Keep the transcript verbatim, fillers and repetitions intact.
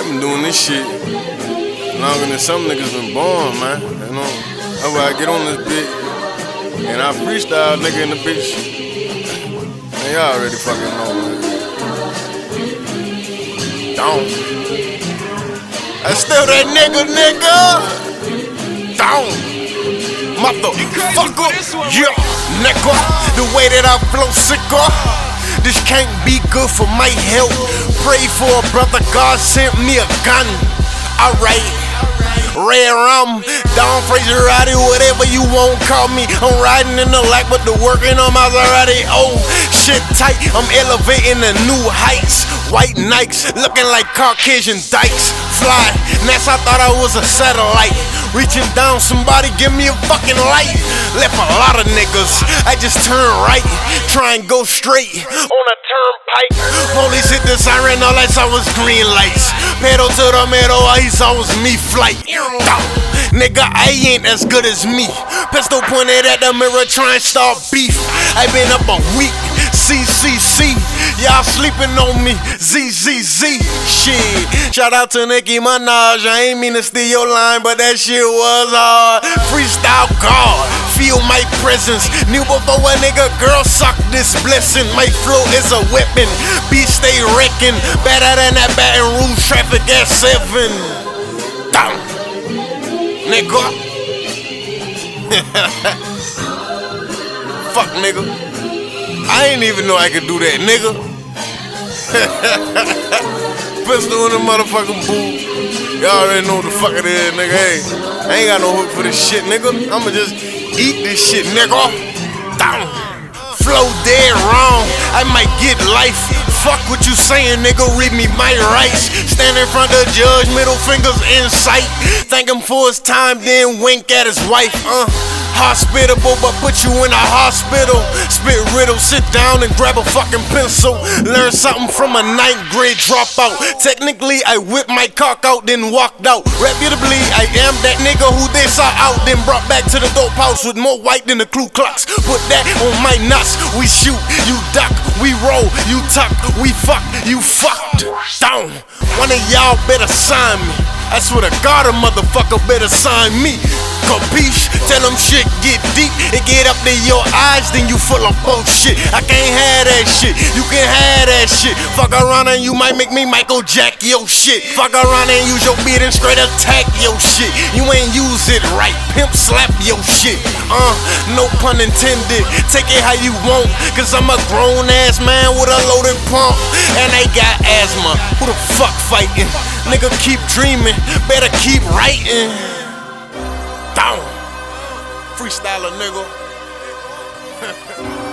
been doing this shit longer than some niggas been born, man. You know, that's why I get on this bitch and I freestyle, nigga, in the bitch. Man, y'all already fucking know, man. Down. I still that nigga, nigga. Down. Motherfucker. Yeah, nigga. The way that I flow sicker. This can't be good for my health. Pray for a brother, God sent me a gun. Alright. Red rum, Don Fraser Roddy, whatever you won't call me. I'm riding in the light, but the working on Maserati. Oh, shit tight, I'm elevating the new heights. White Nikes, looking like Caucasian dykes. Fly, NASA thought I was a satellite. Reaching down, somebody give me a fucking light. Left a lot of niggas, I just turn right. Try and go straight on a turnpike. Police hit the siren, all I saw was green lights. Pedal to the metal, all he saw was me flight. Nigga, I ain't as good as me. Pistol pointed at the mirror, trying to start beef. I been up a week, C C C. Y'all sleeping on me, Z Z Z. Shit, shout out to Nicki Minaj. I ain't mean to steal your line, but that shit was hard. Freestyle God, feel my presence. Knew before a nigga girl suck this blessing. My flow is a weapon, beat stay wrecking. Better than that Baton Rouge traffic at seven. Down. Nigga. Fuck, nigga. I ain't even know I could do that, nigga. Pistol in the motherfucking booth. Y'all already know what the fuck it is, nigga. Hey, I ain't got no hook for this shit, nigga. I'ma just eat this shit, nigga. Down. Flow dead wrong, I might get life. Fuck what you saying, nigga, read me my rights. Stand in front of the judge, middle fingers in sight. Thank him for his time, then wink at his wife. Uh, hospitable, but put you in a hospital. Spit riddle, sit down and grab a fucking pencil. Learn something from a ninth grade dropout. Technically, I whipped my cock out, then walked out. Reputably, I am that nigga who they saw out, then brought back to the dope house with more white than the Ku Klux. Put that on my nuts. We shoot, you duck, we roll, you tuck, we fuck, you fucked. Down. One of y'all better sign me. I swear to God, a motherfucker better sign me. Capiche? Tell them shit get deep. It get up to your eyes, then you full of bullshit. I can't have that shit. You can have that shit. Fuck around and you might make me Michael Jack your shit. Fuck around and use your beat and straight attack your shit. You ain't use it right. Pimp slap your shit. Uh, no pun intended. Take it how you want. Cause I'm a grown ass man with a loaded pump. And I got asthma. Who the fuck fighting? Nigga, keep dreaming. Better keep writing. Down. Freestyler, nigga.